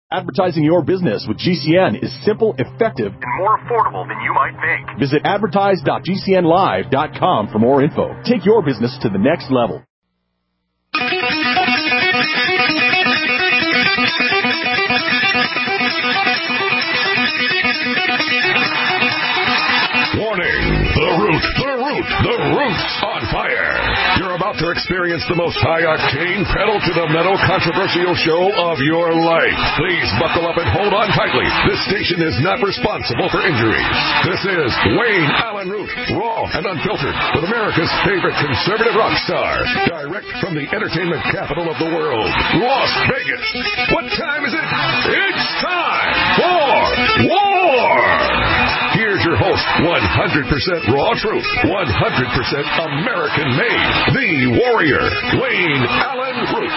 Advertising your business with GCN is simple, effective, and more affordable than you might think. Visit advertise.gcnlive.com for more info. Take your business to the next level. Warning! The Root's on fire. You're about to experience the most high-octane, pedal-to-the-metal controversial show of your life. Please buckle up and hold on tightly. This station is not responsible for injuries. This is Wayne Allen Root, raw and unfiltered, with America's favorite conservative rock star. Direct from the entertainment capital of the world, Las Vegas. What time is it? It's time for war! Here's your host, 100% raw truth, 100% American-made, the warrior, Wayne Allen Root.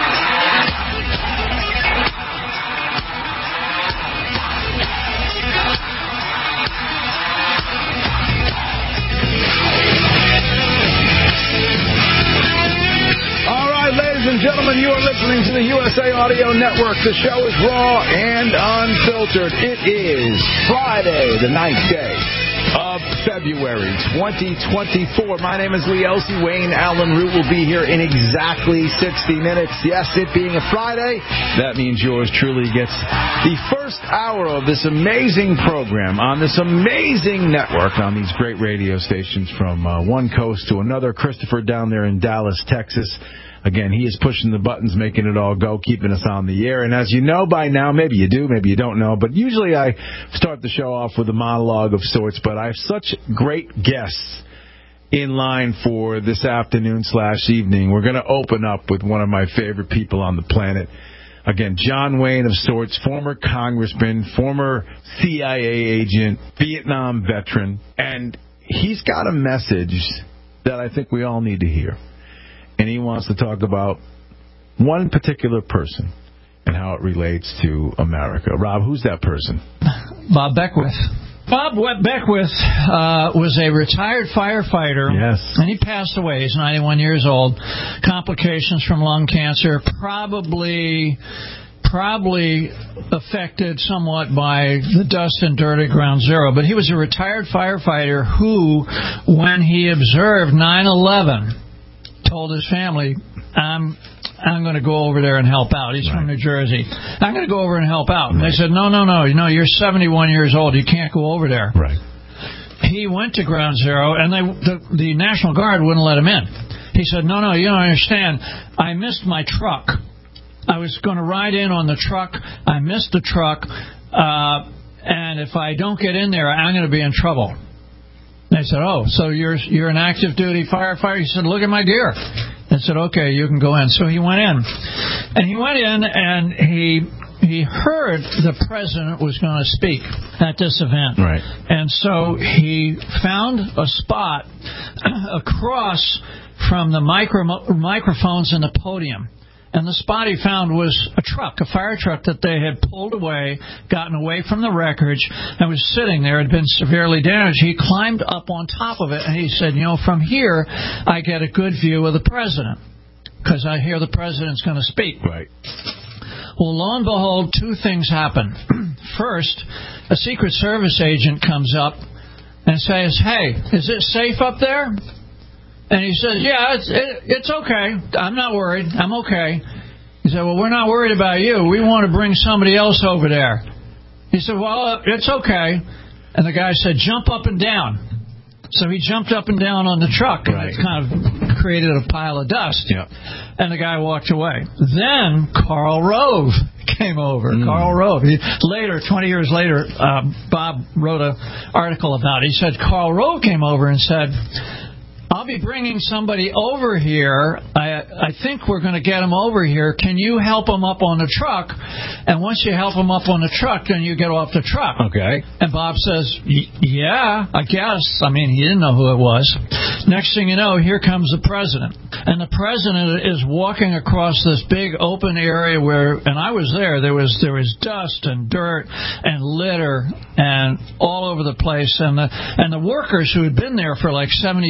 All right, ladies and gentlemen, you are listening to the USA Audio Network. The show is raw and unfiltered. It is Friday, the 9th day of February 2024. My name is Lee Elsey. Wayne Allen Root will be here in exactly 60 minutes. Yes, it being a Friday, that means yours truly gets the first hour of this amazing program on this amazing network on these great radio stations from one coast to another. Christopher down there in Dallas, Texas. Again, he is pushing the buttons, making it all go, keeping us on the air. And as you know by now, maybe you do, maybe you don't know, but usually I start the show off with a monologue of sorts, but I have such great guests in line for this afternoon/evening. We're going to open up with one of my favorite people on the planet. Again, John Wayne of sorts, former congressman, former CIA agent, Vietnam veteran, and he's got a message that I think we all need to hear. And he wants to talk about one particular person and how it relates to America. Rob, who's that person? Bob Beckwith. Bob Beckwith was a retired firefighter. Yes. And he passed away. He's 91 years old. Complications from lung cancer. Probably affected somewhat by the dust and dirt at Ground Zero. But he was a retired firefighter who, when he observed 9/11, told his family, I'm going to go over there and help out. He's from New Jersey. I'm going to go over and help out. And they said, no. You know, you're 71 years old. You can't go over there. Right. He went to Ground Zero, and the National Guard wouldn't let him in. He said, no, you don't understand. I missed my truck. I was going to ride in on the truck. I missed the truck. And if I don't get in there, I'm going to be in trouble. They said, oh, so you're an active duty firefighter? He said, look at my gear. They said, okay, you can go in. So he went in. And he went in and he heard the president was going to speak at this event. Right. And so he found a spot across from the microphones in the podium. And the spot he found was a truck, a fire truck that they had pulled away, gotten away from the wreckage, and was sitting there. It had been severely damaged. He climbed up on top of it, and he said, from here I get a good view of the president, because I hear the president's going to speak. Right. Well, lo and behold, two things happen. First, a Secret Service agent comes up and says, hey, is it safe up there? And he says, yeah, it's okay. I'm not worried. I'm okay. He said, well, we're not worried about you. We want to bring somebody else over there. He said, well, it's okay. And the guy said, jump up and down. So he jumped up and down on the truck, and it kind of created a pile of dust. Yeah. And the guy walked away. Then Karl Rove came over. Karl Rove. Later, 20 years later, Bob wrote an article about it. He said Karl Rove came over and said, I'll be bringing somebody over here. I think we're going to get him over here. Can you help him up on the truck? And once you help him up on the truck, then you get off the truck. Okay. And Bob says, yeah, I guess. I mean, he didn't know who it was. Next thing you know, here comes the president. And the president is walking across this big open area and I was there. There was dust and dirt and litter and all over the place. And the workers who had been there for like 72 hours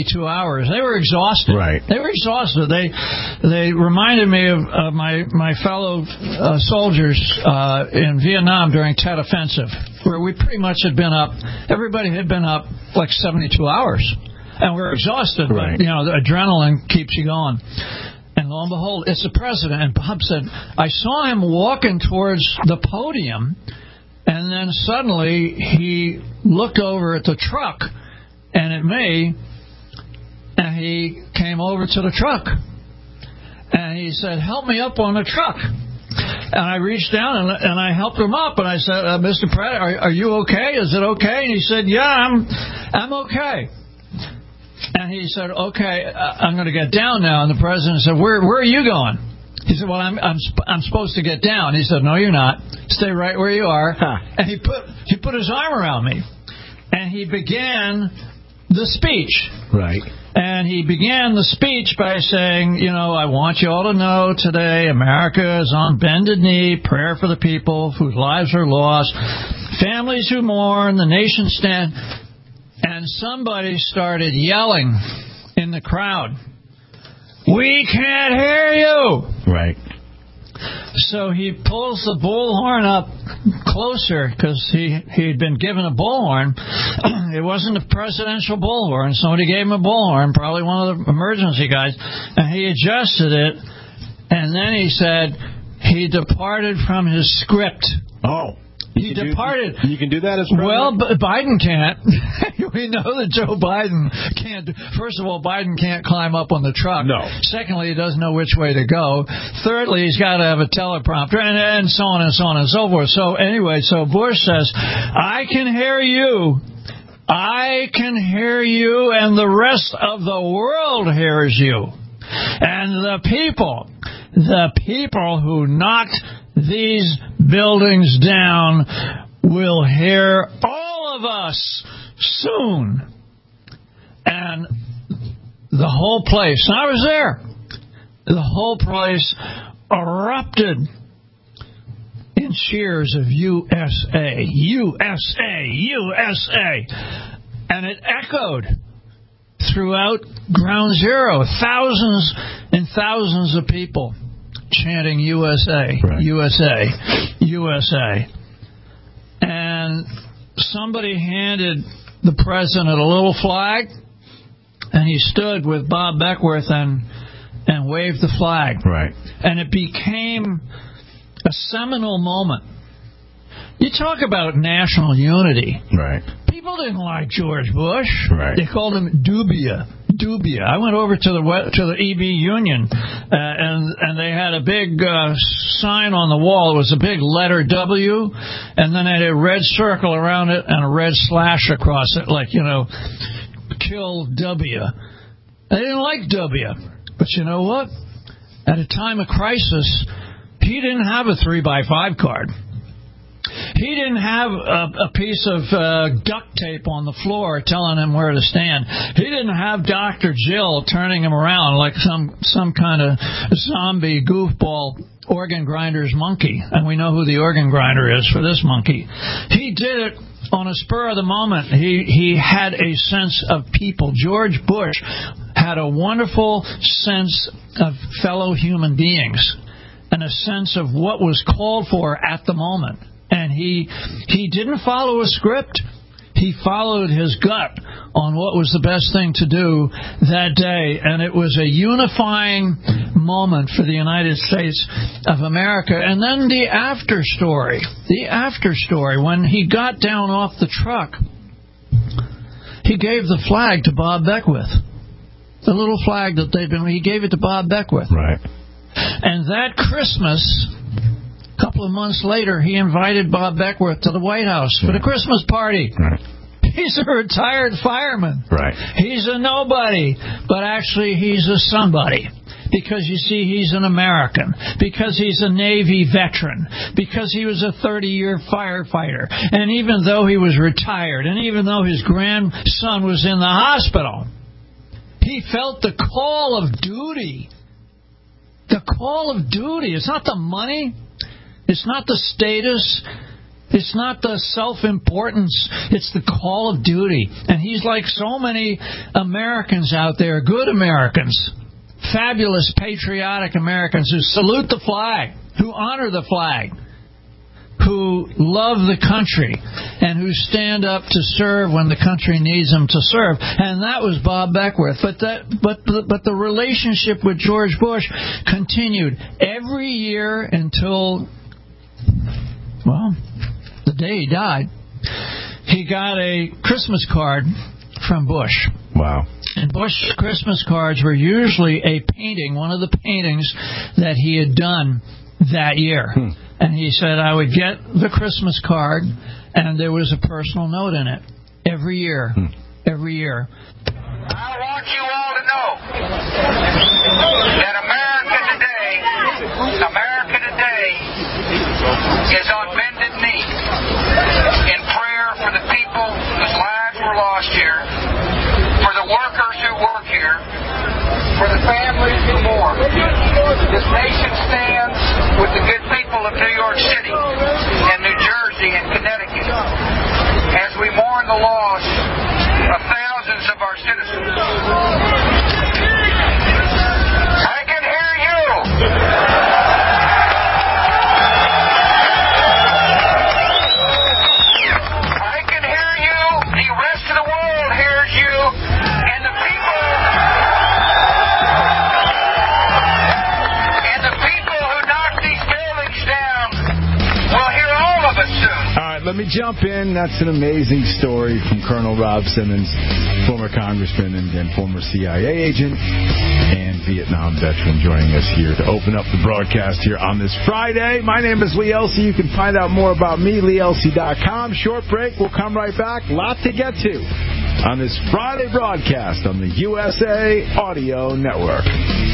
hours. They were exhausted. Right. They were exhausted. They reminded me of my fellow soldiers in Vietnam during Tet Offensive, where we pretty much had been up. Everybody had been up like 72 hours, and we were exhausted. Right. But the adrenaline keeps you going. And lo and behold, it's the president. And Bob said, I saw him walking towards the podium, and then suddenly he looked over at the truck and at me, and he came over to the truck. And he said, help me up on the truck. And I reached down and I helped him up. And I said, Mr. Pratt, are you okay? Is it okay? And he said, yeah, I'm okay. And he said, okay, I'm going to get down now. And the president said, where are you going? He said, well, I'm supposed to get down. He said, no, you're not. Stay right where you are. And he put his arm around me. And he began the speech. Right. And he began the speech by saying, I want you all to know today America is on bended knee, prayer for the people whose lives are lost, families who mourn, the nation stand. And somebody started yelling in the crowd, we can't hear you. Right. So he pulls the bullhorn up closer because he'd been given a bullhorn. It wasn't a presidential bullhorn. Somebody gave him a bullhorn, probably one of the emergency guys, and he adjusted it. And then he said he departed from his script. Oh. He departed. You can do that as president? Well, Biden can't. We know that Joe Biden can't. First of all, Biden can't climb up on the truck. No. Secondly, he doesn't know which way to go. Thirdly, he's got to have a teleprompter, and so on and so on and so forth. So anyway, so Bush says, I can hear you. I can hear you, and the rest of the world hears you. And the people who knocked these buildings down will hear all of us soon. And the whole place, and I was there, the whole place erupted in cheers of USA, USA, USA. And it echoed throughout Ground Zero, thousands and thousands of people chanting USA, right. USA, USA. And somebody handed the president a little flag, and he stood with Bob Beckwith and waved the flag. Right. And it became a seminal moment. You talk about national unity. Right. People didn't like George Bush. Right. They called him Dubia. I went over to the EB Union, and they had a big sign on the wall. It was a big letter W, and then it had a red circle around it and a red slash across it, like, kill W. They didn't like W. But you know what? At a time of crisis, he didn't have a 3x5 card. He didn't have a piece of duct tape on the floor telling him where to stand. He didn't have Dr. Jill turning him around like some kind of zombie goofball organ grinder's monkey. And we know who the organ grinder is for this monkey. He did it on a spur of the moment. He had a sense of people. George Bush had a wonderful sense of fellow human beings and a sense of what was called for at the moment. And he didn't follow a script. He followed his gut on what was the best thing to do that day. And it was a unifying moment for the United States of America. And then the after story, when he got down off the truck, he gave the flag to Bob Beckwith. The little flag that he gave it to Bob Beckwith. Right. And that Christmas, a couple of months later, he invited Bob Beckwith to the White House for the Christmas party. Right. He's a retired fireman. Right. He's a nobody, but actually he's a somebody. Because, you see, he's an American. Because he's a Navy veteran. Because he was a 30-year firefighter. And even though he was retired, and even though his grandson was in the hospital, he felt the call of duty. The call of duty. It's not the money. It's not the status. It's not the self-importance. It's the call of duty. And he's like so many Americans out there, good Americans, fabulous, patriotic Americans who salute the flag, who honor the flag, who love the country, and who stand up to serve when the country needs them to serve. And that was Bob Beckwith. But the relationship with George Bush continued every year until, well, the day he died. He got a Christmas card from Bush. Wow. And Bush's Christmas cards were usually a painting, one of the paintings that he had done that year. And he said, I would get the Christmas card, and there was a personal note in it. Every year. Every year. I want you all to know that America today is on bended knee in prayer for the people whose lives were lost here, for the workers who work here, for the families who mourn. This nation stands with the good people of New York City and New Jersey and Connecticut as we mourn the loss of thousands of our citizens. I can hear you. I can hear you. The rest of the world hears you. And the people who knock these buildings down will hear all of us soon. All right, let me jump in. That's an amazing story from Colonel Rob Simmons, former congressman and former CIA agent and Vietnam veteran, joining us here to open up the broadcast here on this Friday. My name is Lee Elsey. You can find out more about me, LeeElsey.com. Short break. We'll come right back. Lot to get to on this Friday broadcast on the USA Audio Network.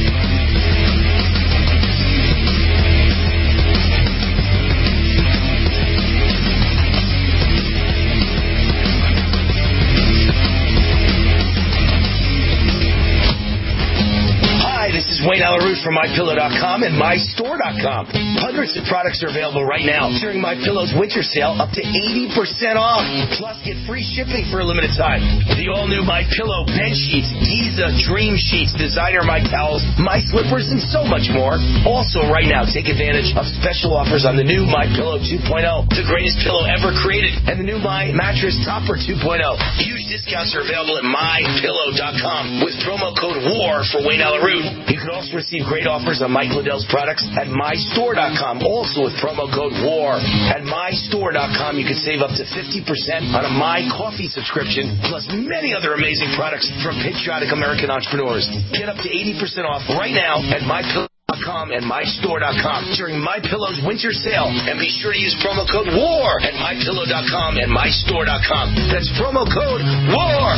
This is Wayne Alaroot from MyPillow.com and MyStore.com. Hundreds of products are available right now during MyPillow's winter sale, up to 80% off. Plus, get free shipping for a limited time. The all-new MyPillow bed sheets, Giza Dream Sheets, designer My Towels, My Slippers, and so much more. Also, right now, take advantage of special offers on the new MyPillow 2.0, the greatest pillow ever created, and the new My Mattress Topper 2.0. Huge discounts are available at MyPillow.com with promo code WAR for Wayne Alaroot. You can also receive great offers on Mike Lindell's products at MyStore.com, also with promo code WAR. At MyStore.com, you can save up to 50% on a My Coffee subscription, plus many other amazing products from patriotic American entrepreneurs. Get up to 80% off right now at MyPillow.com and MyStore.com during MyPillow's winter sale. And be sure to use promo code WAR at MyPillow.com and MyStore.com. That's promo code WAR.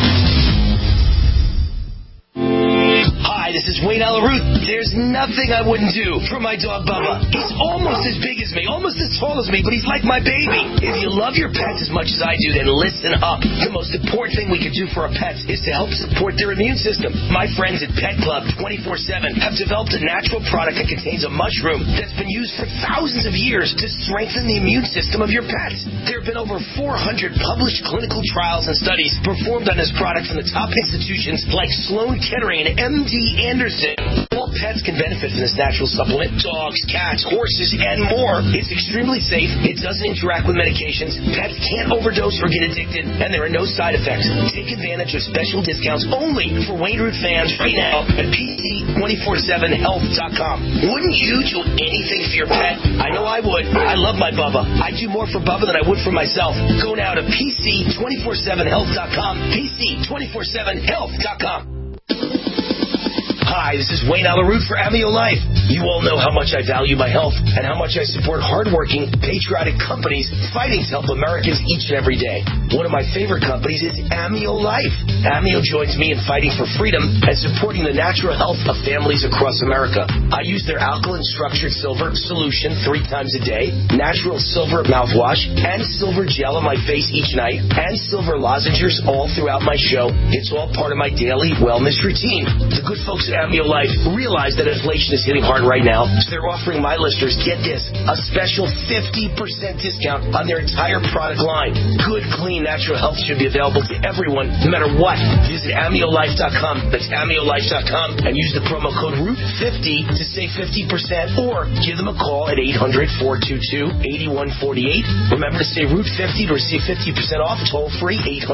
Hi, this is Wayne Alaroot. There's nothing I wouldn't do for my dog Bubba. He's almost as big as me, almost as tall as me, but he's like my baby. If you love your pets as much as I do, then listen up. The most important thing we can do for our pets is to help support their immune system. My friends at Pet Club 24/7 have developed a natural product that contains a mushroom that's been used for thousands of years to strengthen the immune system of your pets. There have been over 400 published clinical trials and studies performed on this product from the top institutions like Sloan Kettering and MD Anderson. All pets can benefit from this natural supplement. Dogs, cats, horses, and more. It's extremely safe. It doesn't interact with medications. Pets can't overdose or get addicted, and there are no side effects. Take advantage of special discounts only for Wayne Root fans right now at PC247health.com. Wouldn't you do anything for your pet? I know I would. I love my Bubba. I do more for Bubba than I would for myself. Go now to PC247health.com. PC247health.com. Hi, this is Wayne Alaroot for Amio Life. You all know how much I value my health and how much I support hardworking, patriotic companies fighting to help Americans each and every day. One of my favorite companies is Amio Life. Amio joins me in fighting for freedom and supporting the natural health of families across America. I use their alkaline structured silver solution 3 times a day, natural silver mouthwash, and silver gel on my face each night, and silver lozenges all throughout my show. It's all part of my daily wellness routine. The good folks at Amio Life realize that inflation is hitting hard right now, so they're offering my listeners, get this, a special 50% discount on their entire product line. Good, clean, natural health should be available to everyone, no matter what. Visit AmioLife.com. That's AmioLife.com and use the promo code ROOT50 to save 50%, or give them a call at 800-422-8148. Remember to say ROOT50 to receive 50% off. Toll free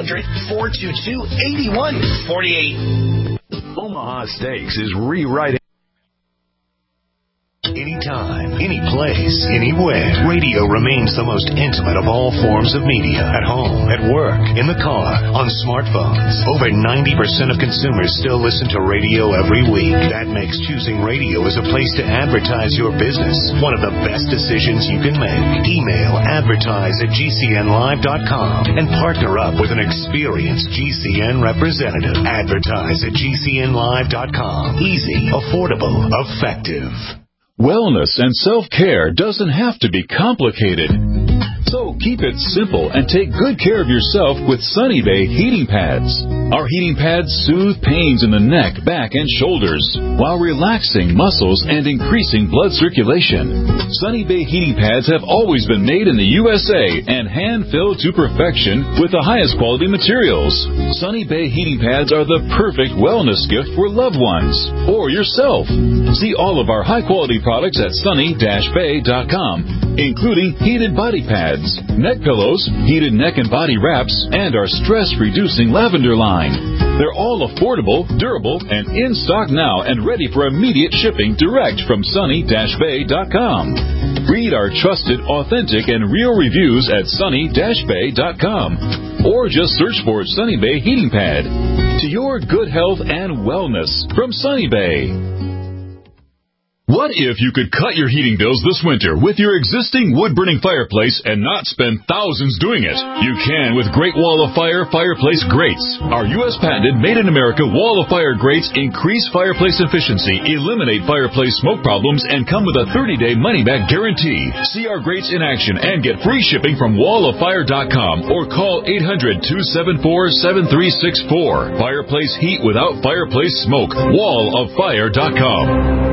800-422-8148. Omaha Steaks is rewriting. Anytime, any place, anywhere. Radio remains the most intimate of all forms of media. At home, at work, in the car, on smartphones. Over 90% of consumers still listen to radio every week. That makes choosing radio as a place to advertise your business one of the best decisions you can make. Email advertise@gcnlive.com and partner up with an experienced GCN representative. Advertise at gcnlive.com. Easy, affordable, effective. Wellness and self-care doesn't have to be complicated. So keep it simple and take good care of yourself with Sunny Bay heating pads. Our heating pads soothe pains in the neck, back, and shoulders while relaxing muscles and increasing blood circulation. Sunny Bay heating pads have always been made in the USA and hand-filled to perfection with the highest quality materials. Sunny Bay heating pads are the perfect wellness gift for loved ones or yourself. See all of our high-quality products at sunny-bay.com, including heated body pads, neck pillows, heated neck and body wraps, and our stress-reducing lavender line. They're all affordable, durable, and in stock now and ready for immediate shipping direct from sunny-bay.com. Read our trusted, authentic, and real reviews at sunny-bay.com. Or just search for Sunny Bay Heating Pad. To your good health and wellness from Sunny Bay. What if you could cut your heating bills this winter with your existing wood-burning fireplace and not spend thousands doing it? You can with Great Wall of Fire fireplace grates. Our U.S. patented made-in-America Wall of Fire grates increase fireplace efficiency, eliminate fireplace smoke problems, and come with a 30-day money-back guarantee. See our grates in action and get free shipping from walloffire.com or call 800-274-7364. Fireplace heat without fireplace smoke. walloffire.com.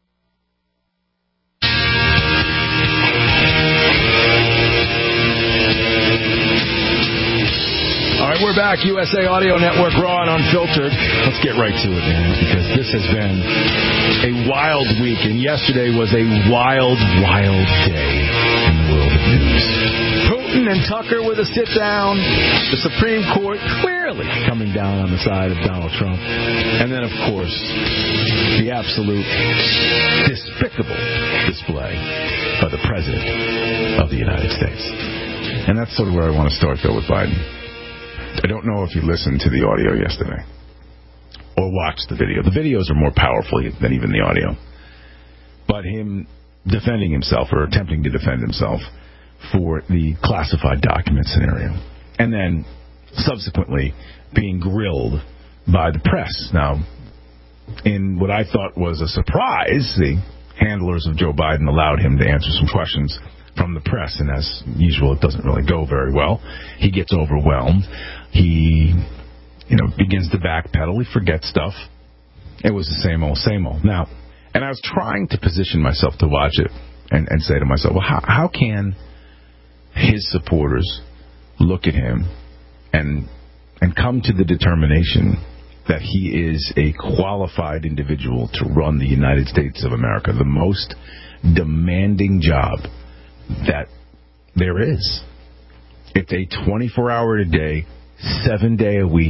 We're back, USA Audio Network, raw and unfiltered. Let's get right to it, man, because this has been a wild week, and yesterday was a wild, wild day in the world of news. Putin and Tucker with a sit-down, the Supreme Court clearly coming down on the side of Donald Trump, and then, of course, the absolute despicable display by the President of the United States. And that's sort of where I want to start, though, with Biden. I don't know if you listened to the audio yesterday or watched the video. The videos are more powerful than even the audio. But him defending himself or attempting to defend himself for the classified document scenario. And then subsequently being grilled by the press. Now, in what I thought was a surprise, the handlers of Joe Biden allowed him to answer some questions from the press, and as usual, it doesn't really go very well. He gets overwhelmed. He, begins to backpedal. He forgets stuff. It was the same old, same old. Now, and I was trying to position myself to watch it and say to myself, well, how can his supporters look at him and come to the determination that he is a qualified individual to run the United States of America, the most demanding job that there is. It's a 24-hour-a-day, 7-day-a-week,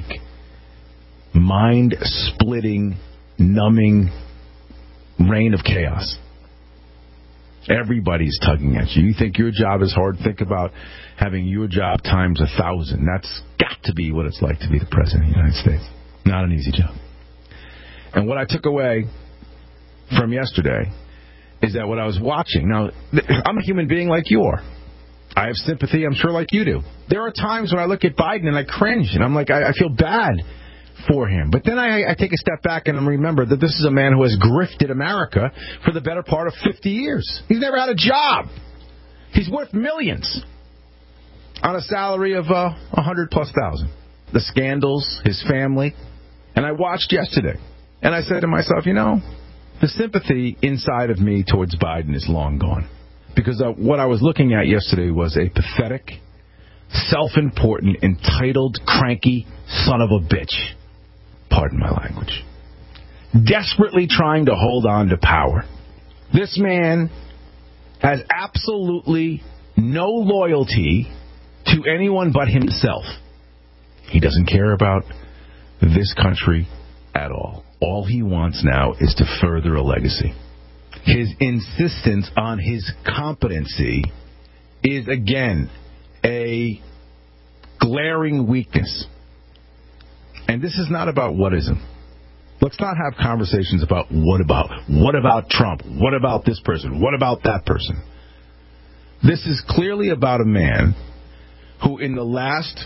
mind-splitting, numbing reign of chaos. Everybody's tugging at you. You think your job is hard? Think about having your job times 1,000. That's got to be what it's like to be the President of the United States. Not an easy job. And what I took away from yesterday is that what I was watching, now, I'm a human being like you are. I have sympathy, I'm sure, like you do. There are times when I look at Biden and I cringe, and I'm like, I feel bad for him. But then I take a step back and remember that this is a man who has grifted America for the better part of 50 years. He's never had a job. He's worth millions on a salary of 100,000+. The scandals, his family. And I watched yesterday And I said to myself, the sympathy inside of me towards Biden is long gone. Because what I was looking at yesterday was a pathetic, self-important, entitled, cranky son of a bitch. Pardon my language. Desperately trying to hold on to power. This man has absolutely no loyalty to anyone but himself. He doesn't care about this country at all. All he wants now is to further a legacy. His insistence on his competency is, again, a glaring weakness. And this is not about whatism. Let's not have conversations about what about Trump, what about this person, what about that person. This is clearly about a man who in the last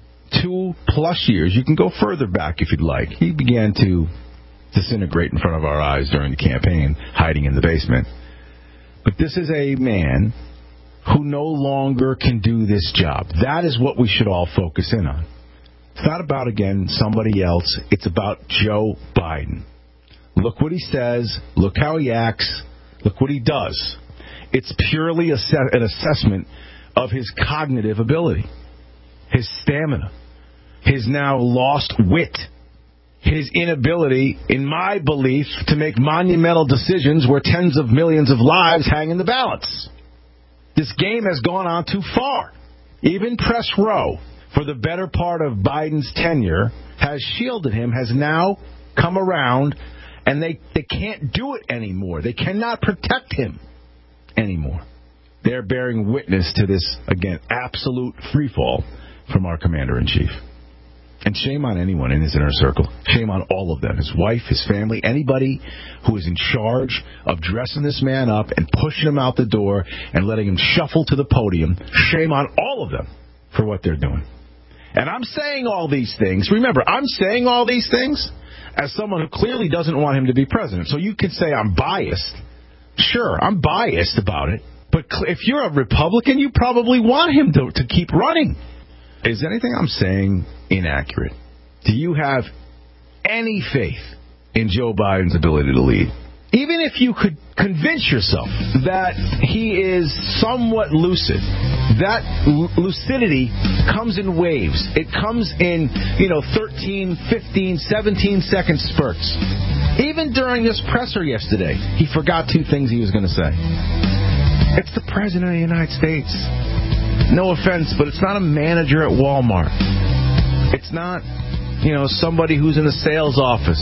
2+ years, you can go further back if you'd like, he began to disintegrate in front of our eyes during the campaign, hiding in the basement. But this is a man who no longer can do this job. That is what we should all focus in on. It's not about, again, somebody else. It's about Joe Biden. Look what he says. Look how he acts. Look what he does. It's purely an assessment of his cognitive ability, his stamina, his now lost wit, his inability, in my belief, to make monumental decisions where tens of millions of lives hang in the balance. This game has gone on too far. Even press row, for the better part of Biden's tenure, has shielded him, has now come around, and they can't do it anymore. They cannot protect him anymore. They're bearing witness to this, again, absolute freefall from our commander-in-chief. And shame on anyone in his inner circle. Shame on all of them. His wife, his family, anybody who is in charge of dressing this man up and pushing him out the door and letting him shuffle to the podium. Shame on all of them for what they're doing. And I'm saying all these things. Remember, I'm saying all these things as someone who clearly doesn't want him to be president. So you can say I'm biased. Sure, I'm biased about it. But if you're a Republican, you probably want him to keep running. Is anything I'm saying inaccurate? Do you have any faith in Joe Biden's ability to lead? Even if you could convince yourself that he is somewhat lucid, that lucidity comes in waves. It comes in, 13, 15, 17-second spurts. Even during this presser yesterday, he forgot 2 things he was going to say. It's the President of the United States. No offense, but it's not a manager at Walmart. It's not, somebody who's in a sales office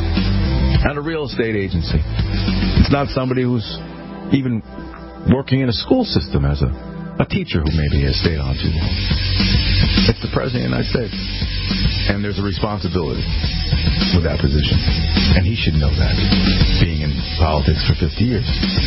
at a real estate agency. It's not somebody who's even working in a school system as a teacher who maybe has stayed on too long. It's the President of the United States. And there's a responsibility with that position. And he should know that, being in politics for 50 years.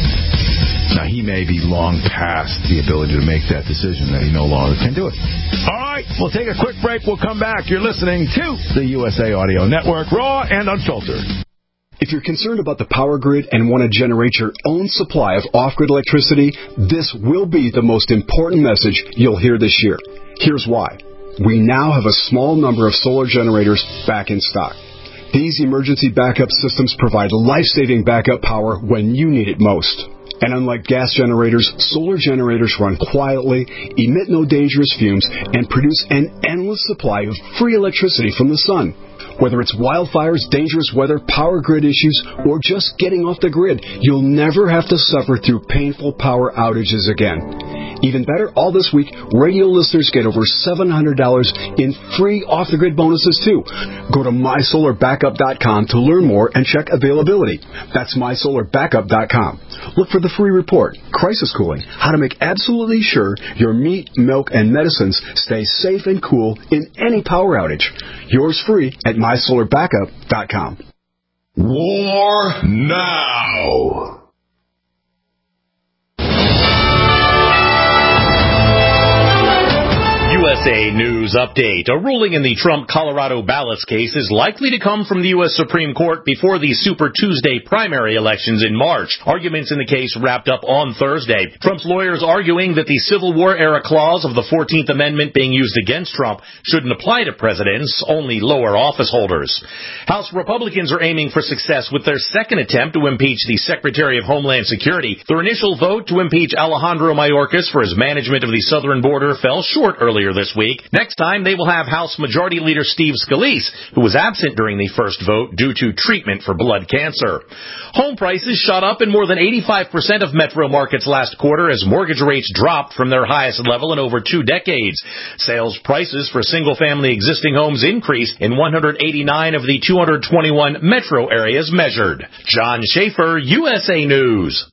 Now, he may be long past the ability to make that decision that he no longer can do it. All right, we'll take a quick break. We'll come back. You're listening to the USA Audio Network, raw and unfiltered. If you're concerned about the power grid and want to generate your own supply of off-grid electricity, this will be the most important message you'll hear this year. Here's why. We now have a small number of solar generators back in stock. These emergency backup systems provide life-saving backup power when you need it most. And unlike gas generators, solar generators run quietly, emit no dangerous fumes, and produce an endless supply of free electricity from the sun. Whether it's wildfires, dangerous weather, power grid issues, or just getting off the grid, you'll never have to suffer through painful power outages again. Even better, all this week, radio listeners get over $700 in free off-the-grid bonuses, too. Go to MySolarBackup.com to learn more and check availability. That's MySolarBackup.com. Look for the free report, Crisis Cooling, how to make absolutely sure your meat, milk, and medicines stay safe and cool in any power outage. Yours free at MySolarBackup.com. War now! USA News Update. A ruling in the Trump Colorado ballots case is likely to come from the U.S. Supreme Court before the Super Tuesday primary elections in March. Arguments in the case wrapped up on Thursday. Trump's lawyers arguing that the Civil War-era clause of the 14th Amendment being used against Trump shouldn't apply to presidents, only lower office holders. House Republicans are aiming for success with their second attempt to impeach the Secretary of Homeland Security. Their initial vote to impeach Alejandro Mayorkas for his management of the southern border fell short earlier this week. Next time, they will have House Majority Leader Steve Scalise, who was absent during the first vote due to treatment for blood cancer. Home prices shot up in more than 85% of metro markets last quarter as mortgage rates dropped from their highest level in over 2 decades. Sales prices for single-family existing homes increased in 189 of the 221 metro areas measured. John Schaefer, USA News.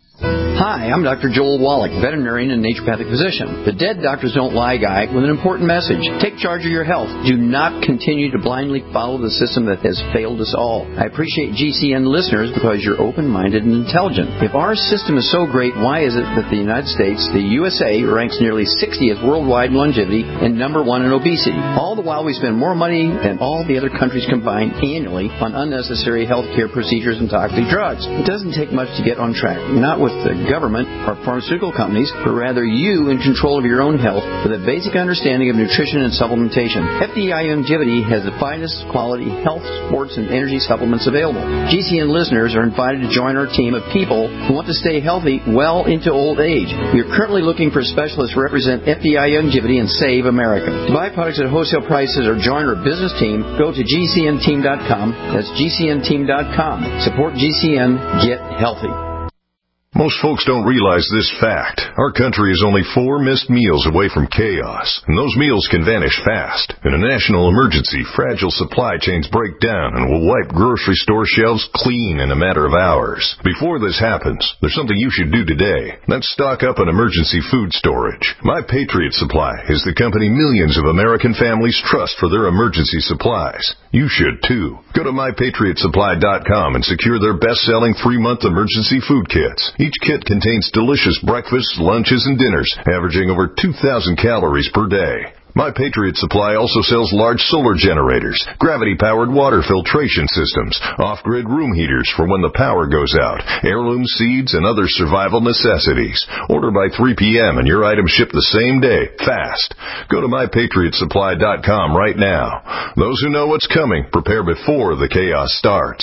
Hi, I'm Dr. Joel Wallach, veterinarian and naturopathic physician. The Dead Doctors Don't Lie guy with an important message. Take charge of your health. Do not continue to blindly follow the system that has failed us all. I appreciate GCN listeners because you're open-minded and intelligent. If our system is so great, why is it that the United States, the USA, ranks nearly 60th worldwide in longevity and number 1 in obesity? All the while we spend more money than all the other countries combined annually on unnecessary health care procedures and toxic drugs. It doesn't take much to get on track. Not with the government or pharmaceutical companies, but rather you in control of your own health with a basic understanding of nutrition and supplementation. FDI Longevity has the finest quality health, sports, and energy supplements available. GCN listeners are invited to join our team of people who want to stay healthy well into old age. We are currently looking for specialists to represent FDI Longevity and Save America. To buy products at wholesale prices or join our business team, go to GCNteam.com. That's GCNteam.com. Support GCN. Get healthy. Most folks don't realize this fact. Our country is only 4 missed meals away from chaos, and those meals can vanish fast. In a national emergency, fragile supply chains break down and will wipe grocery store shelves clean in a matter of hours. Before this happens, there's something you should do today. That's stock up on emergency food storage. My Patriot Supply is the company millions of American families trust for their emergency supplies. You should too. Go to MyPatriotSupply.com and secure their best-selling 3-month emergency food kits. Each kit contains delicious breakfasts, lunches, and dinners, averaging over 2,000 calories per day. My Patriot Supply also sells large solar generators, gravity-powered water filtration systems, off-grid room heaters for when the power goes out, heirloom seeds, and other survival necessities. Order by 3 p.m. and your items ship the same day, fast. Go to MyPatriotSupply.com right now. Those who know what's coming, prepare before the chaos starts.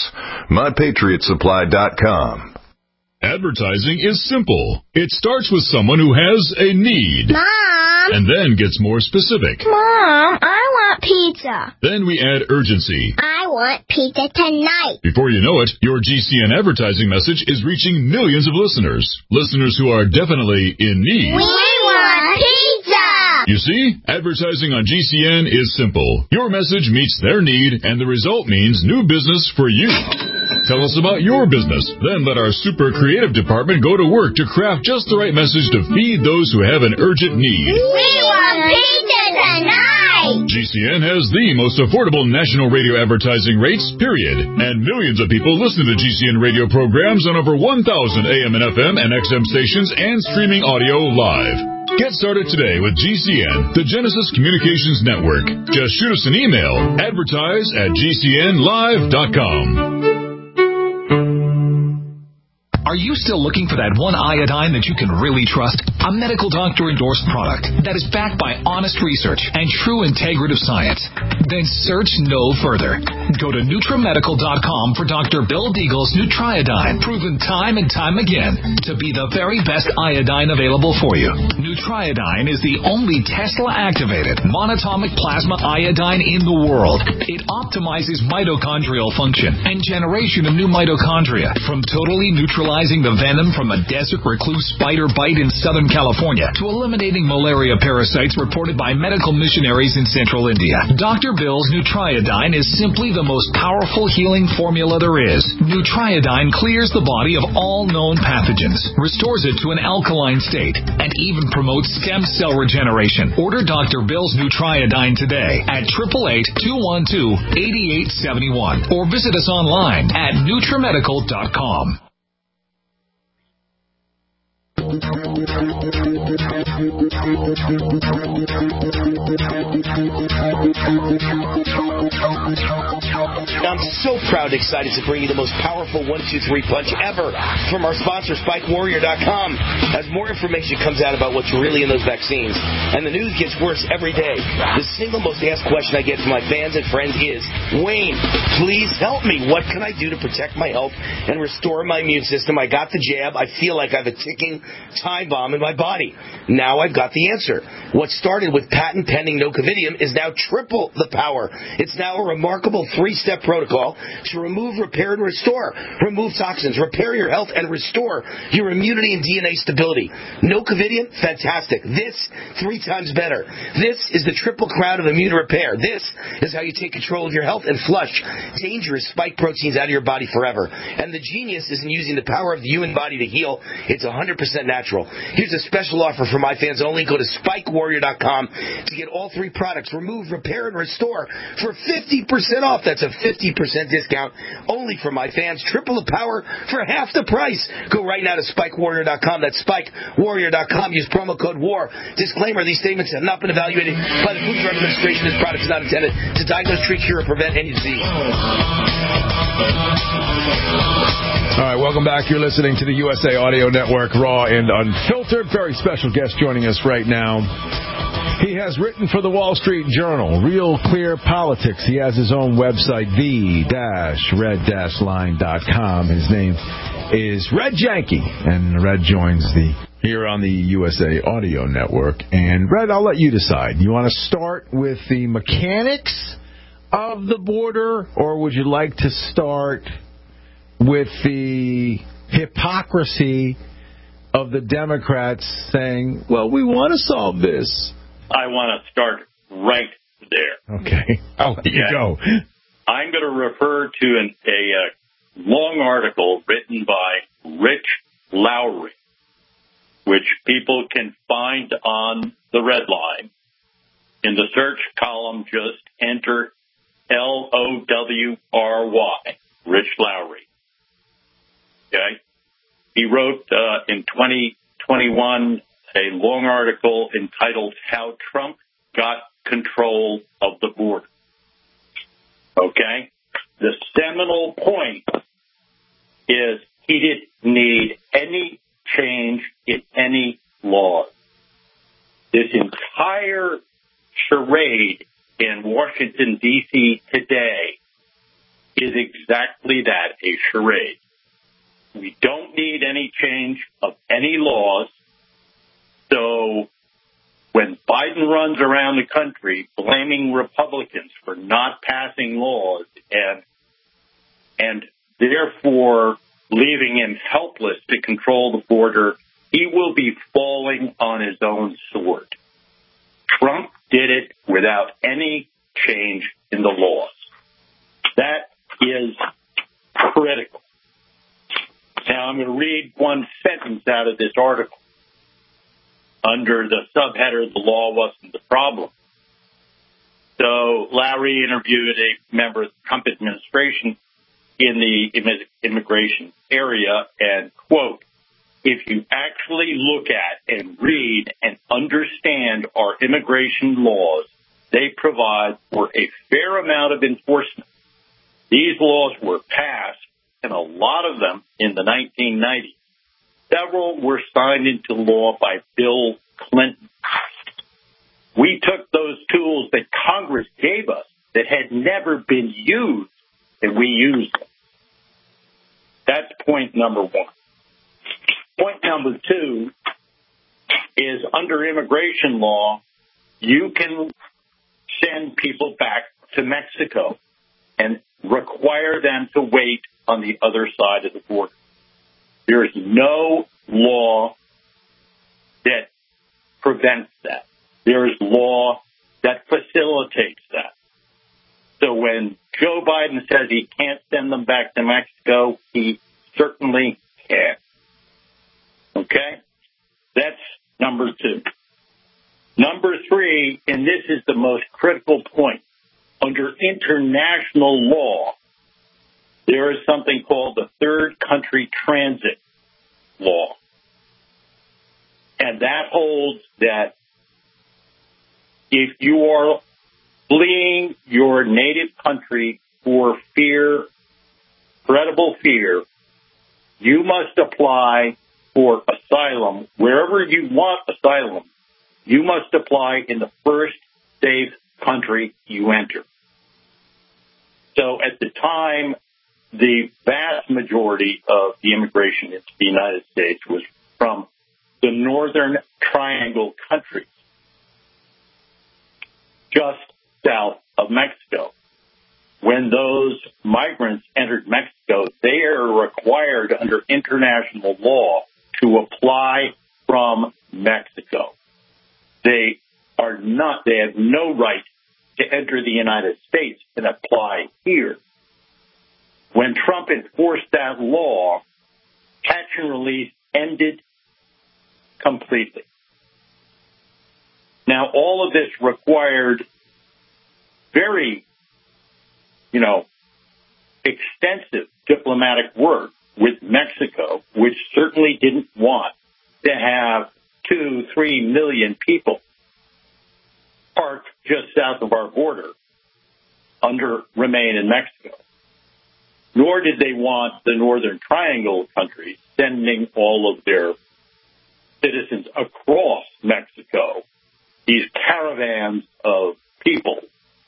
MyPatriotSupply.com. Advertising is simple. It starts with someone who has a need. Mom! And then gets more specific. Mom, I want pizza. Then we add urgency. I want pizza tonight. Before you know it, your GCN advertising message is reaching millions of listeners. Listeners who are definitely in need. We want pizza! You see, advertising on GCN is simple. Your message meets their need, and the result means new business for you. Tell us about your business. Then let our super creative department go to work to craft just the right message to feed those who have an urgent need. We want pizza tonight! GCN has the most affordable national radio advertising rates, period. And millions of people listen to GCN radio programs on over 1,000 AM and FM and XM stations and streaming audio live. Get started today with GCN, the Genesis Communications Network. Just shoot us an email, advertise@gcnlive.com. Are you still looking for that one iodine that you can really trust? A medical doctor-endorsed product that is backed by honest research and true integrative science? Then search no further. Go to NutriMedical.com for Dr. Bill Deagle's Nutriodine, proven time and time again to be the very best iodine available for you. Nutriodine is the only Tesla-activated monatomic plasma iodine in the world. It optimizes mitochondrial function and generation of new mitochondria from totally neutralizing the venom from a desert recluse spider bite in Southern California to eliminating malaria parasites reported by medical missionaries in Central India. Dr. Bill's Nutriodine is simply the most powerful healing formula there is. Nutriodine clears the body of all known pathogens, restores it to an alkaline state, and even promotes stem cell regeneration. Order Dr. Bill's Nutriodine today at 888-212-8871 or visit us online at NutriMedical.com. I'm so proud and excited to bring you the most powerful 1-2-3 punch ever from our sponsor, SpikeWarrior.com. As more information comes out about what's really in those vaccines, and the news gets worse every day, the single most asked question I get from my fans and friends is, Wayne, please help me. What can I do to protect my health and restore my immune system? I got the jab. I feel like I have a ticking time bomb in my body. Now I've got the answer. What started with patent-pending Nocovidium is now triple the power. It's now a remarkable 3-step protocol to remove, repair, and restore. Remove toxins, repair your health, and restore your immunity and DNA stability. Nocovidium, fantastic. This, 3 times better. This is the triple crown of immune repair. This is how you take control of your health and flush dangerous spike proteins out of your body forever. And the genius is in using the power of the human body to heal. It's 100% natural. Here's a special offer for my fans only. Go to SpikeWarrior.com to get all 3 products, remove, repair, and restore for 50% off. That's a 50% discount only for my fans. Triple the power for half the price. Go right now to SpikeWarrior.com. That's SpikeWarrior.com. Use promo code WAR. Disclaimer, these statements have not been evaluated by the Food and Drug Administration. This product is not intended to diagnose, treat, cure, or prevent any disease. All right, welcome back. You're listening to the USA Audio Network, Raw and Unfiltered. Very special guest joining us right now. He has written for the Wall Street Journal, Real Clear Politics. He has his own website, the-red-line.com. His name is Red Janke, and Red joins here on the USA Audio Network. And, Red, I'll let you decide. You want to start with the mechanics of the border, or would you like to start with the hypocrisy of the Democrats saying, well, we want to solve this? I want to start right there. Okay. I'll let you go. I'm going to refer to a long article written by Rich Lowry, which people can find on the Red Line. In the search column, just enter Lowry, Rich Lowry. Okay? He wrote in 2021 a long article entitled How Trump Got Control of the Border. Okay? The seminal point is he didn't need any change in any laws. This entire charade in Washington, D.C. today is exactly that, a charade. We don't need any change of any laws. So when Biden runs around the country blaming Republicans for not passing laws and therefore leaving him helpless to control the border, he will be falling on his own sword. Trump did it without any change in the laws. That is critical. Now, I'm going to read one sentence out of this article. Under the subheader, the law wasn't the problem. So Lowry interviewed a member of the Trump administration in the immigration area and, quote, if you actually look at and read and understand our immigration laws, they provide for a fair amount of enforcement. These laws were passed, and a lot of them in the 1990s. Several were signed into law by Bill Clinton. We took those tools that Congress gave us that had never been used, and we used them. That's point number one. Point number two is under immigration law, you can send people back to Mexico and require them to wait on the other side of the border. There is no law that prevents that. There is law that facilitates that. So when Joe Biden says he can't send them back to Mexico, he certainly can. Okay? That's number two. Number three, and this is the most critical point, under international law, there is something called the Third Country Transit Law. And that holds that if you are fleeing your native country for fear, credible fear, you must apply for asylum. Wherever you want asylum, you must apply in the first safe country you enter. So at the time, the vast majority of the immigration into the United States was from the Northern Triangle countries, just south of Mexico. When those migrants entered Mexico, they are required under international law to apply from Mexico. They have no right to enter the United States and apply here. When Trump enforced that law, catch and release ended completely. Now, all of this required very, extensive diplomatic work with Mexico, which certainly didn't want to have 2-3 million people parked just south of our border remain in Mexico. Nor did they want the Northern Triangle countries sending all of their citizens across Mexico, these caravans of people.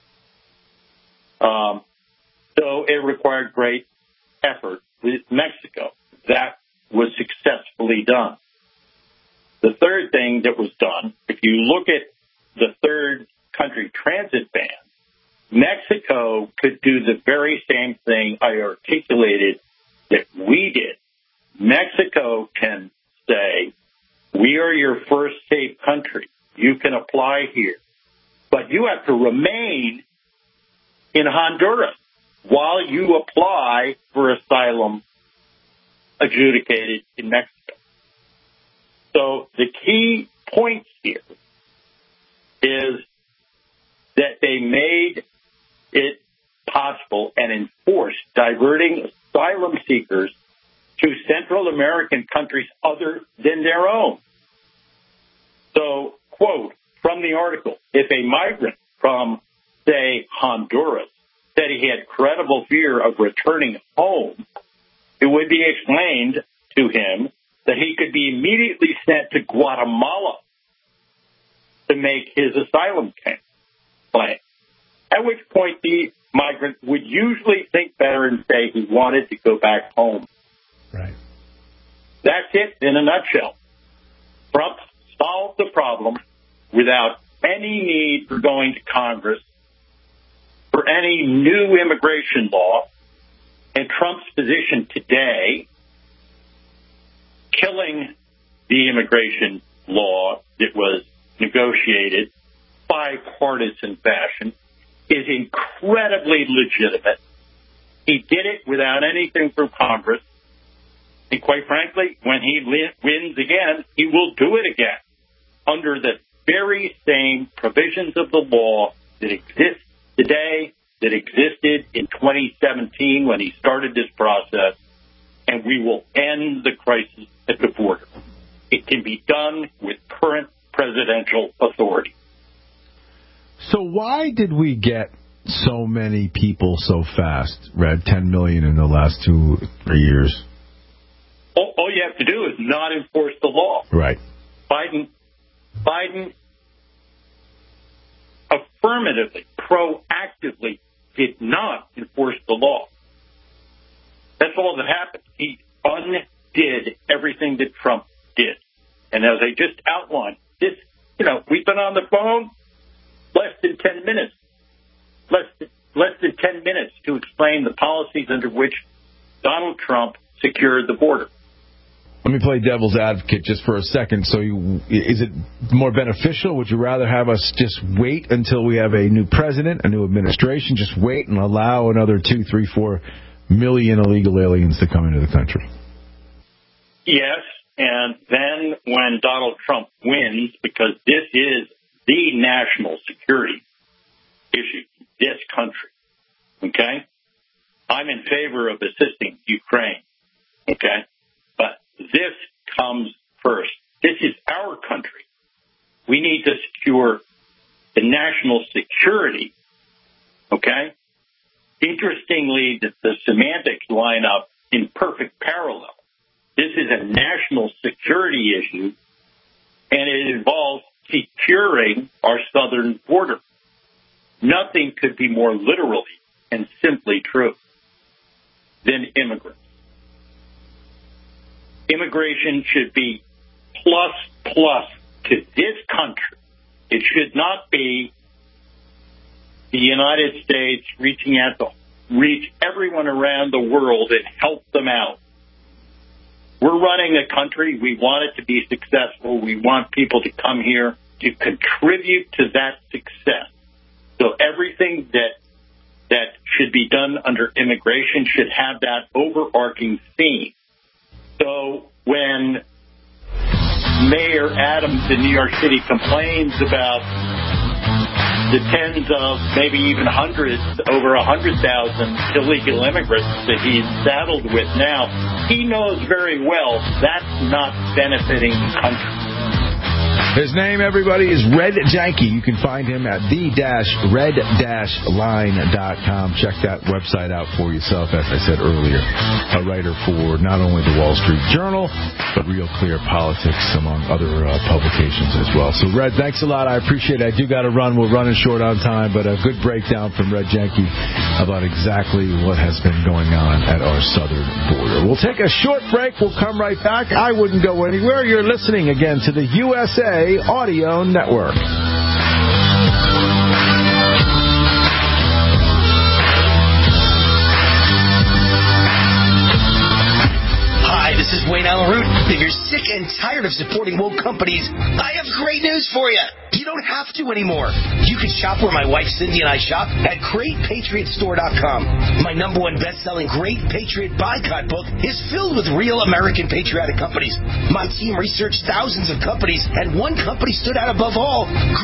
So it required great effort with Mexico. That was successfully done. The third thing that was done, if you look at the third country transit ban, Mexico could do the very same thing I articulated that we did. Mexico can say, we are your first safe country. You can apply here. But you have to remain in Honduras while you apply for asylum adjudicated in Mexico. So the key point here is that they made it possible and enforced diverting asylum seekers to Central American countries other than their own. So, quote from the article, if a migrant from, say, Honduras said he had credible fear of returning home, it would be explained to him that he could be immediately sent to Guatemala to make his asylum claim. At which point the migrant would usually think better and say he wanted to go back home. Right. That's it in a nutshell. Trump solved the problem without any need for going to Congress for any new immigration law. And Trump's position today, killing the immigration law that was negotiated bipartisan fashion, is incredibly legitimate. He did it without anything from Congress. And quite frankly, when he wins again, he will do it again under the very same provisions of the law that exist today, that existed in 2017 when he started this process, and we will end the crisis at the border. It can be done with current presidential authority. So why did we get so many people so fast, Red? 10 million in the last 2-3 years. All you have to do is not enforce the law. Right. Biden affirmatively, proactively did not enforce the law. That's all that happened. He undid everything that Trump did. And as I just outlined, this, we've been on the phone less than 10 minutes. Less than 10 minutes to explain the policies under which Donald Trump secured the border. Let me play devil's advocate just for a second. So is it more beneficial? Would you rather have us just wait until we have a new president, a new administration, just wait and allow another 2, 3, 4 million illegal aliens to come into the country? Yes, and then when Donald Trump wins, because this is the national security issue in this country, okay? I'm in favor of assisting Ukraine, okay? But this comes first. This is our to national security, okay? Interestingly, the semantics line up in perfect parallel. This is a national security issue, and it involves securing our southern border. Nothing could be more literally and simply true than immigrants. Immigration should be plus to this country. It should not be the United States reaching out to reach everyone around the world and help them out. We're running a country. We want it to be successful. We want people to come here to contribute to that success. So everything that should be done under immigration should have that overarching theme. So when Mayor Adams in New York City complains about the tens of, maybe even hundreds, over 100,000 illegal immigrants that he's saddled with now, he knows very well that's not benefiting the country. His name, everybody, is Red Janke. You can find him at the-red-line.com. Check that website out for yourself, as I said earlier. A writer for not only the Wall Street Journal, but Real Clear Politics, among other publications as well. So, Red, thanks a lot. I appreciate it. I do got to run. We're running short on time, but a good breakdown from Red Janke about exactly what has been going on at our southern border. We'll take a short break. We'll come right back. I wouldn't go anywhere. You're listening again to the USA Audio Network. Hi, this is Wayne Allen Root. If you're sick and tired of supporting woke companies, I have great news for you. You don't have to anymore. You can shop where my wife Cindy and I shop at GreatPatriotStore.com. My #1 best-selling Great Patriot Boycott book is filled with real American patriotic companies. My team researched thousands of companies, and one company stood out above all,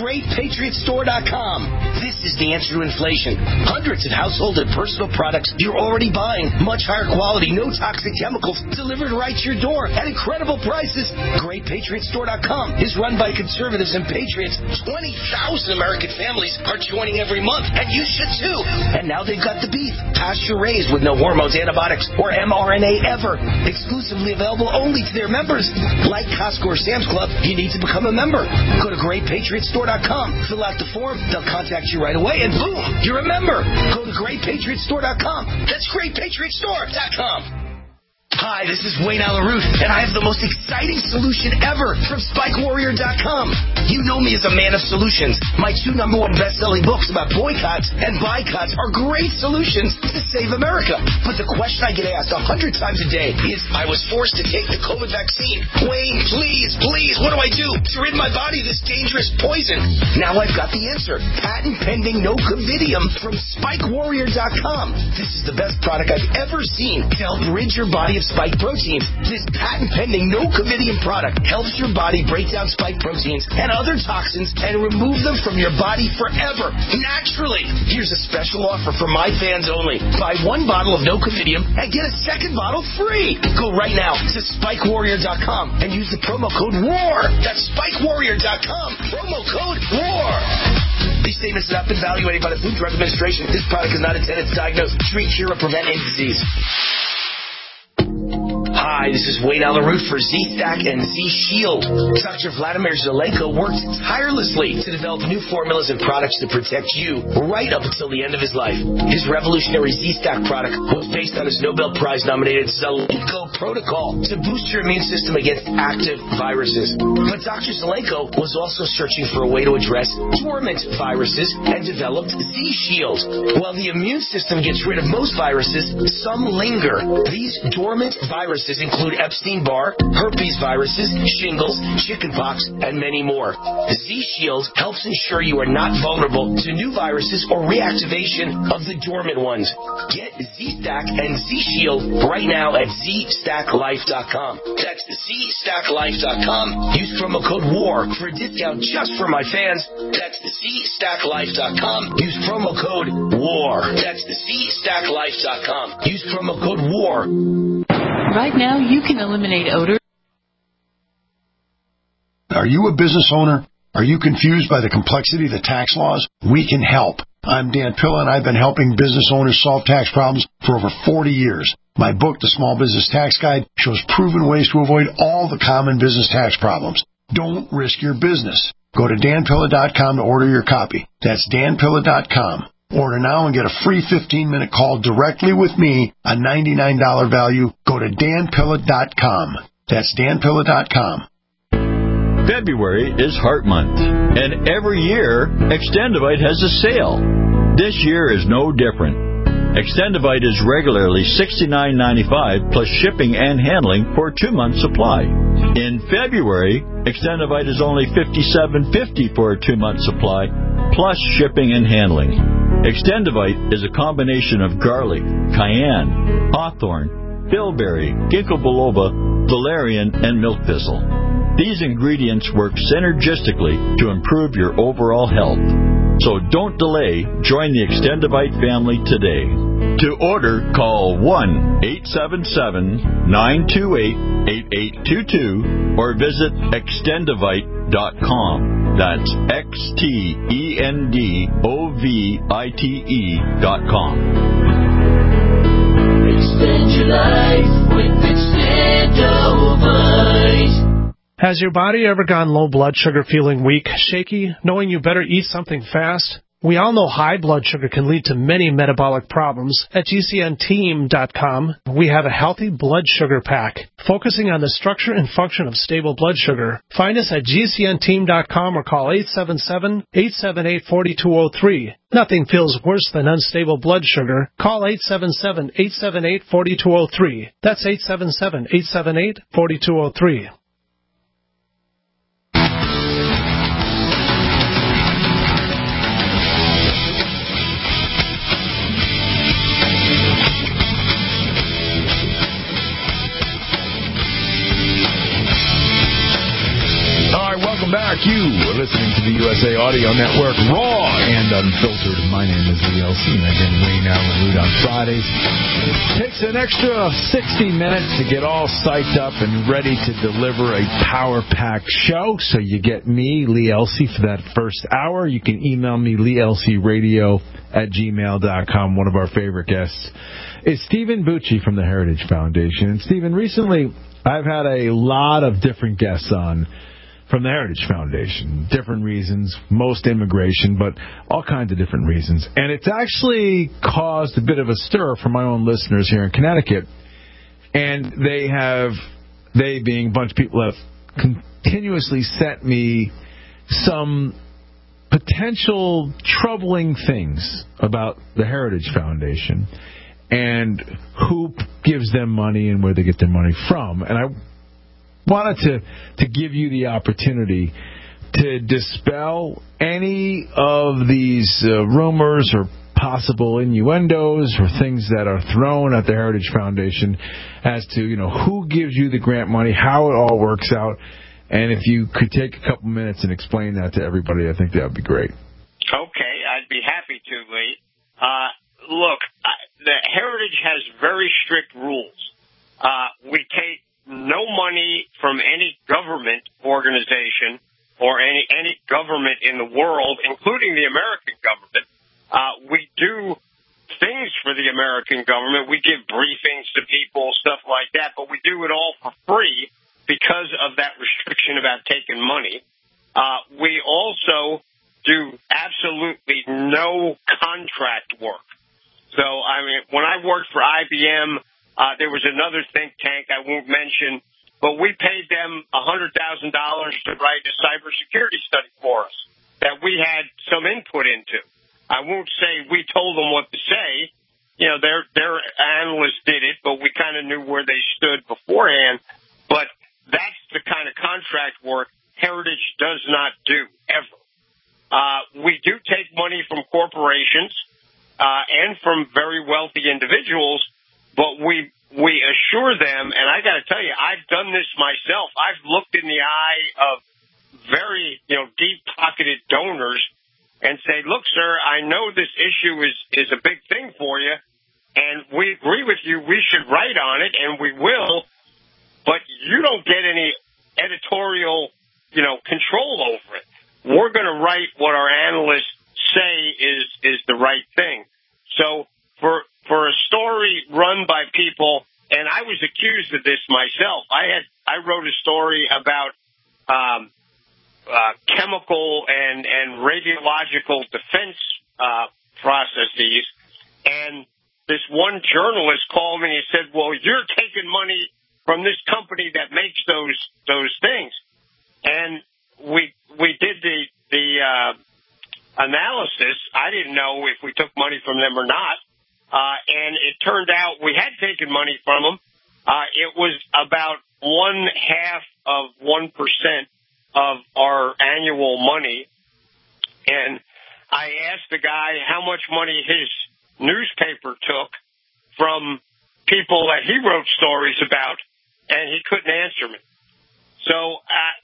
GreatPatriotStore.com. This is the answer to inflation. Hundreds of household and personal products you're already buying. Much higher quality, no toxic chemicals, delivered right to your door at incredible prices. GreatPatriotStore.com is run by conservatives and patriots. 20,000 American families are joining every month, and you should too. And now they've got the beef, pasture-raised with no hormones, antibiotics, or mRNA ever. Exclusively available only to their members. Like Costco or Sam's Club, you need to become a member. Go to GreatPatriotStore.com, fill out the form, they'll contact you right away, and boom, you're a member. Go to GreatPatriotStore.com. That's GreatPatriotStore.com. Hi, this is Wayne Allen Root, and I have the most exciting solution ever from SpikeWarrior.com. You know me as a man of solutions. My 2 #1 best-selling books about boycotts and boycotts are great solutions to save America. But the question I get asked 100 times a day is, I was forced to take the COVID vaccine. Wayne, please, what do I do to rid my body of this dangerous poison? Now I've got the answer. Patent-pending no-covidium from SpikeWarrior.com. This is the best product I've ever seen to help rid your body of spike proteins. This patent-pending no-covidium product helps your body break down spike proteins and other toxins and remove them from your body forever, naturally. Here's a special offer for my fans only. Buy 1 bottle of no-covidium and get a 2nd bottle free. Go right now to SpikeWarrior.com and use the promo code WAR. That's SpikeWarrior.com. Promo code WAR. These statements have not been evaluated by the Food and Drug Administration. This product is not intended to diagnose, treat, cure, or prevent any disease. Hi, this is Wayne Allen Root for Z-Stack and Z-Shield. Dr. Vladimir Zelenko worked tirelessly to develop new formulas and products to protect you right up until the end of his life. His revolutionary Z-Stack product was based on his Nobel Prize-nominated Zelenko protocol to boost your immune system against active viruses. But Dr. Zelenko was also searching for a way to address dormant viruses and developed Z-Shield. While the immune system gets rid of most viruses, some linger. These dormant viruses include Epstein-Barr, herpes viruses, shingles, chickenpox, and many more. Z-Shield helps ensure you are not vulnerable to new viruses or reactivation of the dormant ones. Get Z-Stack and Z-Shield right now at ZStackLife.com. That's ZStackLife.com. Use promo code WAR for a discount just for my fans. That's ZStackLife.com. Use promo code WAR. That's ZStackLife.com. Use promo code WAR. Right now, you can eliminate odor. Are you a business owner? Are you confused by the complexity of the tax laws? We can help. I'm Dan Pilla, and I've been helping business owners solve tax problems for over 40 years. My book, The Small Business Tax Guide, shows proven ways to avoid all the common business tax problems. Don't risk your business. Go to danpilla.com to order your copy. That's danpilla.com. Order now and get a free 15-minute call directly with me, a $99 value. Go to danpilla.com. That's danpilla.com. February is Heart Month, and every year, Extendivite has a sale. This year is no different. Extendivite is regularly $69.95 plus shipping and handling for a 2-month supply. In February, Extendivite is only $57.50 for a 2-month supply plus shipping and handling. Extendivite is a combination of garlic, cayenne, hawthorn, bilberry, ginkgo biloba, valerian, and milk thistle. These ingredients work synergistically to improve your overall health. So don't delay. Join the Extendivite family today. To order, call 1-877-928-8822 or visit extendivite.com. That's XTENDOVITE.com. Extend your life with Extendivite. Has your body ever gone low blood sugar, feeling weak, shaky, knowing you better eat something fast? We all know high blood sugar can lead to many metabolic problems. At GCNteam.com, we have a healthy blood sugar pack, focusing on the structure and function of stable blood sugar. Find us at GCNteam.com or call 877-878-4203. Nothing feels worse than unstable blood sugar. Call 877-878-4203. That's 877-878-4203. Welcome back. You are listening to the USA Audio Network, raw and unfiltered. My name is Lee Elsie, and I've been Wayne Allen Root on Fridays. Takes an extra 60 minutes to get all psyched up and ready to deliver a power-packed show. So you get me, Lee Elsie, for that first hour. You can email me, leelsieradio@gmail.com. One of our favorite guests is Stephen Bucci from the Heritage Foundation. And Stephen, recently I've had a lot of different guests on from the Heritage Foundation. Different reasons, most immigration, but all kinds of different reasons. And it's actually caused a bit of a stir for my own listeners here in Connecticut. And they being a bunch of people, have continuously sent me some potential troubling things about the Heritage Foundation and who gives them money and where they get their money from. And I wanted to give you the opportunity to dispel any of these rumors or possible innuendos or things that are thrown at the Heritage Foundation as to, who gives you the grant money, how it all works out. And if you could take a couple minutes and explain that to everybody, I think that would be great. Okay, I'd be happy to, Lee. Look, the Heritage has very strict rules. We take no money from any government organization or any government in the world, including the American government. We do things for the American government. We give briefings to people, stuff like that, but we do it all for free because of that restriction about taking money. We also do absolutely no contract work. So, when I worked for IBM, there was another think tank I won't mention, but we paid them $100,000 to write a cybersecurity study for us that we had some input into. I won't say we told them what to say. Their analysts did it, but we kind of knew where they stood beforehand. But that's the kind of contract work Heritage does not do, ever. We do take money from corporations and from very wealthy individuals, but we assure them, and I got to tell you, I've done this myself. I've looked in the eye of very, deep-pocketed donors and say, look, sir, I know this issue is a big thing for you, and we agree with you. We should write on it, and we will, but you don't get any editorial, control over it. we're going to write what our analysts say is the right thing. So for a story run by people, and I was accused of this myself. I wrote a story about chemical and radiological defense processes, and this one journalist called me and he said, "Well, you're taking money from this company that makes those things." And we did the analysis. I didn't know if we took money from them or not. And it turned out we had taken money from them. It was about 0.5% of our annual money. And I asked the guy how much money his newspaper took from people that he wrote stories about, and he couldn't answer me. So,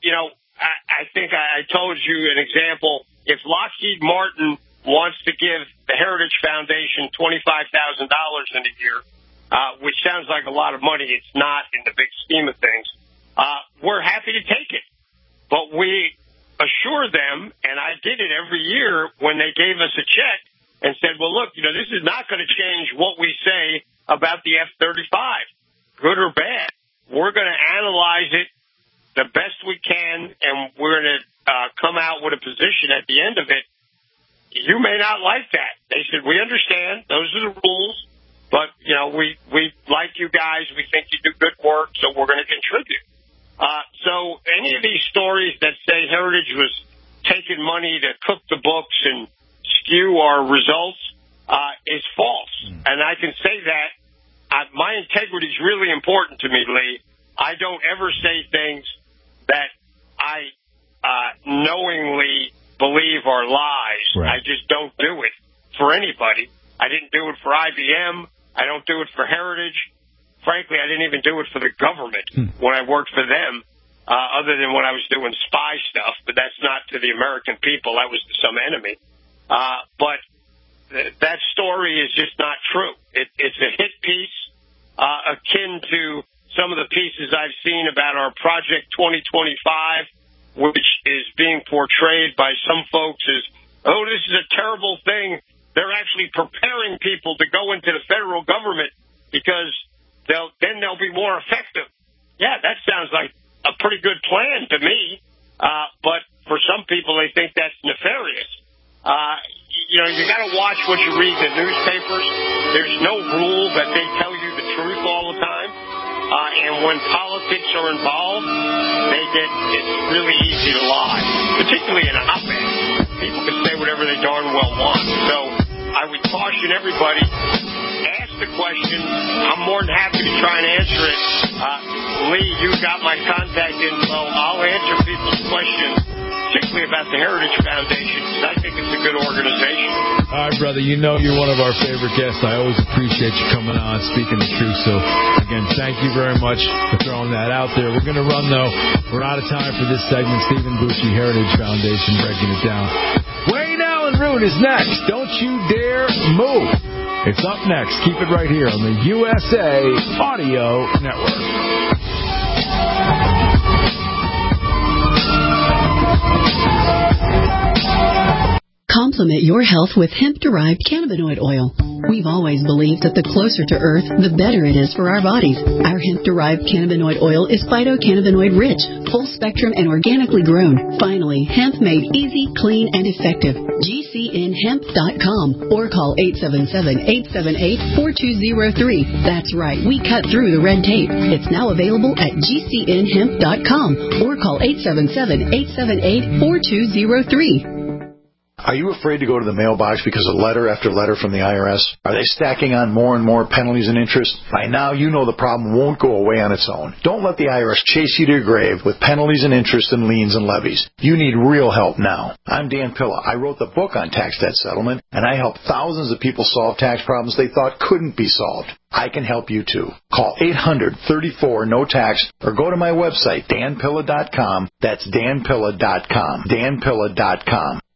I think I told you an example. If Lockheed Martin wants to give the Heritage Foundation $25,000 in a year, which sounds like a lot of money, it's not in the big scheme of things, we're happy to take it. But we assure them, and I did it every year when they gave us a check and said, well, look, this is not going to change what we say about the F-35, good or bad. We're going to analyze it the best we can, and we're going to come out with a position at the end of it. You may not like that. They said, we understand. Those are the rules. But, we like you guys. We think you do good work, so we're going to contribute. So any of these stories that say Heritage was taking money to cook the books and skew our results is false. And I can say that. My integrity is really important to me, Lee. I don't ever say things that I knowingly believe are lies. Right. I just don't do it for anybody. I didn't do it for IBM. I don't do it for Heritage. Frankly, I didn't even do it for the government when I worked for them, other than when I was doing spy stuff. But that's not to the American people. That was to some enemy. But that story is just not true. It's a hit piece akin to some of the pieces I've seen about our Project 2025, which is being portrayed by some folks as, oh, this is a terrible thing. They're actually preparing people to go into the federal government because then they'll be more effective. Yeah, that sounds like a pretty good plan to me. But for some people, they think that's nefarious. You got to watch what you read in the newspapers. There's no rule that they tell you the truth all the time. And when politics are involved, it's really easy to lie, particularly in an op-ed. People can say whatever they darn well want. So I would caution everybody, ask the question. I'm more than happy to try and answer it. Lee, you got my contact info. I'll answer people's questions, particularly about the Heritage Foundation, because I think it's a good organization. All right, brother, you're one of our favorite guests. I always appreciate you coming on, speaking the truth. So, again, thank you very much for throwing that out there. We're going to run, though. We're out of time for this segment. Stephen Bucci, Heritage Foundation, breaking it down. Wayne Allen Root is next. Don't you dare move. It's up next. Keep it right here on the USA Audio Network. Complement your health with hemp-derived cannabinoid oil. We've always believed that the closer to Earth, the better it is for our bodies. Our hemp-derived cannabinoid oil is phytocannabinoid-rich, full-spectrum, and organically grown. Finally, hemp made easy, clean, and effective. GCNhemp.com or call 877-878-4203. That's right, we cut through the red tape. It's now available at GCNhemp.com or call 877-878-4203. Are you afraid to go to the mailbox because of letter after letter from the IRS? Are they stacking on more and more penalties and interest? By now, you know the problem won't go away on its own. Don't let the IRS chase you to your grave with penalties and interest and liens and levies. You need real help now. I'm Dan Pilla. I wrote the book on tax debt settlement, and I helped thousands of people solve tax problems they thought couldn't be solved. I can help you too. Call 800-34-NO-TAX or go to my website, danpilla.com. That's danpilla.com. danpilla.com.